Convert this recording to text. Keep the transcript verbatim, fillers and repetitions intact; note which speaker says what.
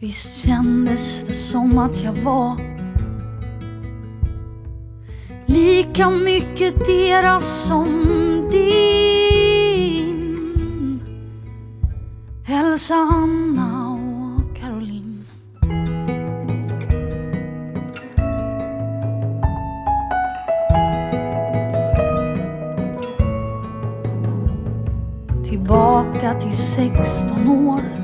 Speaker 1: Visst kändes det som att jag var lika mycket deras som din. Hälsa Anna och Caroline. Tillbaka till sexton år.